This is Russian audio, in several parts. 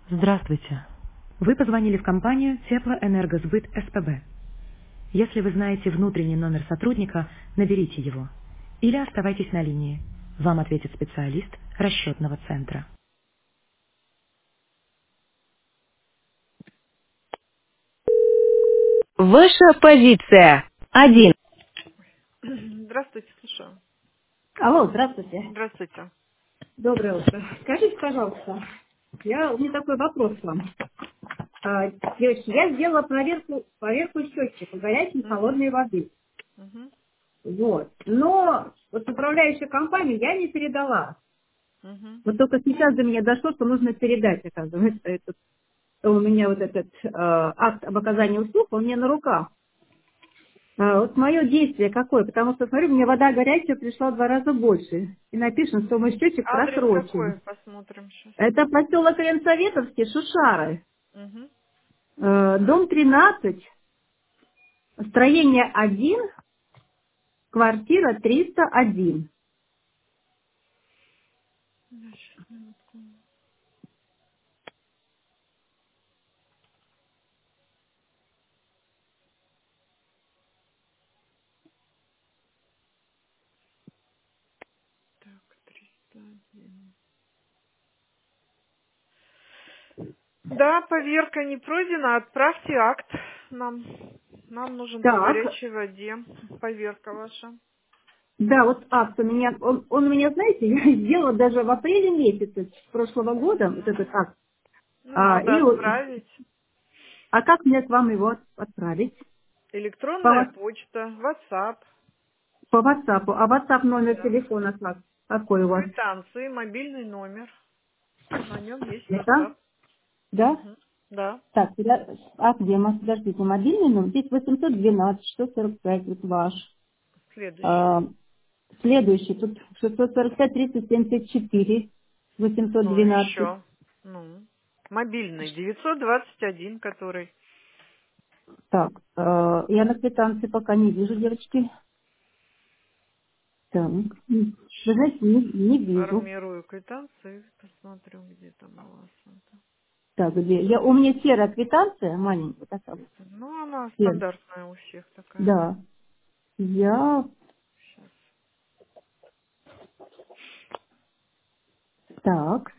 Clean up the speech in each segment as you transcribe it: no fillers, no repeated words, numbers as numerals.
Здравствуйте. Вы позвонили в компанию Теплоэнергосбыт СПБ. Если вы знаете внутренний номер сотрудника, наберите его. Или оставайтесь на линии. Вам ответит специалист расчетного центра. Ваша позиция. Один. Здравствуйте, слушаю. Алло, здравствуйте. Здравствуйте. Доброе утро. Скажите, пожалуйста, у меня такой вопрос к вам. Девочки, я сделала проверку счетчика горячей и Угу. холодной воды. Угу. Вот. Но вот управляющую компанию я не передала. Угу. Вот только сейчас до меня дошло, что нужно передать, оказывается, у меня вот этот акт об оказании услуг, он у меня на руках. Вот мое действие какое? Потому что, смотрю, мне вода горячая пришла в 2 раза больше. И написано, что мой счетчик Адрес просрочен. какой? Посмотрим сейчас. Это поселок Ленсоветовский, Шушары. Угу. Дом 13, строение 1, квартира 301. Сейчас, минутку. Так, 301. Да, поверка не пройдена. Отправьте акт нам. Нам нужен по Так, горячей воде. Поверка ваша. да, вот акт у меня, он у меня, знаете, я сделала даже в апреле месяце прошлого года, вот Угу. этот акт. Ну, надо отправить. А как мне к вам его отправить? По, Электронная ва- почта, WhatsApp. по WhatsApp. А WhatsApp номер Да. телефона какой у вас? Квитанции, мобильный номер. На нем есть Это? WhatsApp. Да? Угу. Да. Так, где мы? Подождите, мобильный номер? Здесь 812, 645, вот ваш. Следующий. А, Следующий, тут 645, 374, Ну, 812. еще. Ну, мобильный. 921, который Так, я на квитанции пока не вижу, девочки. Так, вы знаете, не вижу. формирую квитанции. Посмотрю, где там у вас это. Так, где? У меня серая квитанция, маленькая такая. Вот, Ну, она серая. стандартная у всех такая. Да. Я, Сейчас. так,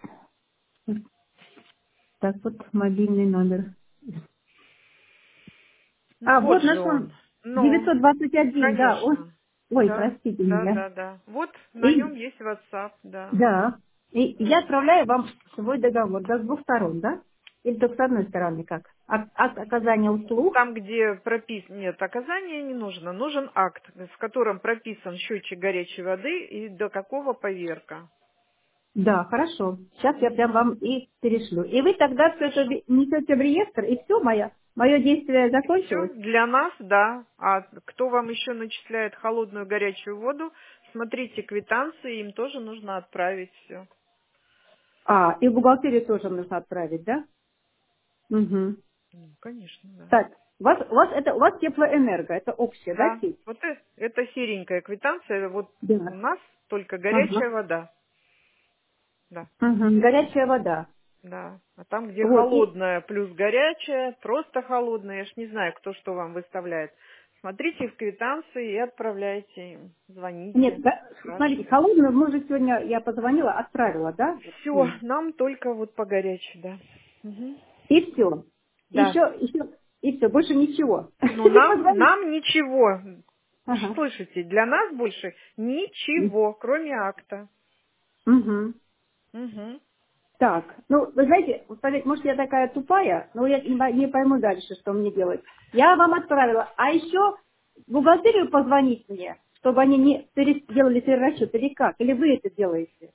так вот, мобильный номер. Ну, А, вот вот же наш он. он, Ну, 921, да, конечно. ой, Да, простите да, меня. да, да. Вот на И нем есть WhatsApp, да. Да. И я Мгм. отправляю вам свой договор, да, с двух сторон, да? Или только с одной стороны как? Акт оказания услуг. Там, где прописан... Нет, оказание не нужно. Нужен акт, в котором прописан счетчик горячей воды и до какого поверка. Да, хорошо. Сейчас я прям Мгм. вам и перешлю. И вы тогда все это Хорошо. несете в реестр, и все, мое действие И все закончилось? для нас, да. А кто вам еще начисляет холодную горячую воду, смотрите квитанции, им тоже нужно отправить все. И в бухгалтерию тоже нужно отправить, да? Угу. Ну, конечно, да. Так, у вас теплоэнерго, это общая, да, Да, сеть? вот это серенькая квитанция, вот у Да. нас только горячая Ага. вода. Да, Угу. Горячая вода. да. А там, где Вот, холодная плюс горячая, просто холодная, я ж не знаю, кто что вам выставляет. Смотрите в квитанции и отправляйте им. Нет, Звоните, да, смотрите, спрашивайте. холодную мы уже сегодня, я позвонила, отправила, да? Вот, Все, нам только вот по горячей, да. Мгм. и все. Да. И все, больше ничего. Ну, Вы позвоните. нам ничего. Вы ж Ага. слышите, для нас больше ничего, кроме акта. Угу. Угу. Так, ну, вы знаете, вот поверьте, может, я такая тупая, но я не пойму дальше, что мне делать. Я вам отправила. А еще в бухгалтерию позвонить мне, чтобы они не делали перерасчет, или как? Или вы это делаете?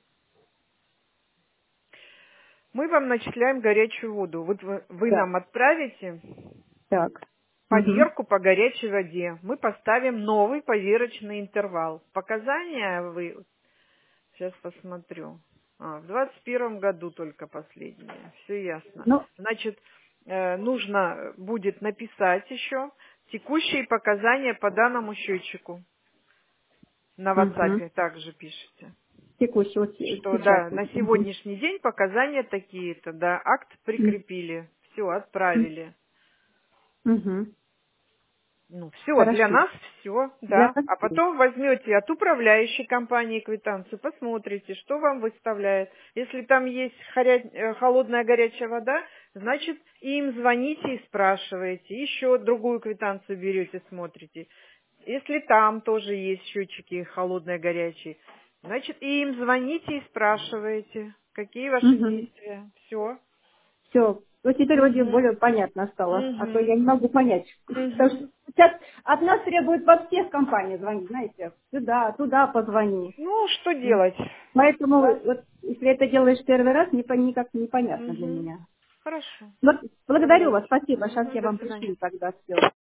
Мы вам начисляем горячую воду. Вот вы Да. нам отправите Так. Угу. поверку по горячей воде. Мы поставим новый поверочный интервал. Показания вы... Сейчас посмотрю. В 21 году только последнее. Все ясно. Ну, Значит, нужно будет написать еще текущие показания по данному счетчику. На угу. WhatsApp также пишите. текущего Что, сейчас. да, на сегодняшний день показания такие-то, да, акт прикрепили, все, отправили. Угу. Ну, все, для Хорошо. нас все, Для да. вас А всё. потом возьмете от управляющей компании квитанцию, посмотрите, что вам выставляет. Если там есть холодная горячая вода, значит, им звоните и спрашиваете. Еще другую квитанцию берете, смотрите. Если там тоже есть счетчики холодные, горячие, значит, и им звоните и спрашиваете, какие ваши Угу. действия. Все. Все. Вот теперь вроде Угу. более понятно стало. А то я Угу. не могу понять. Потому что Угу. сейчас от нас требуют во всех компаниях звонить, знаете. Сюда, туда позвони. Ну, что делать? Поэтому Да? вот, если это делаешь первый раз, никак непонятно для Угу. меня. Хорошо. Вот, благодарю Добрый вас, вечер. спасибо. Сейчас Угу. я До вам свидания. пришлю тогда все.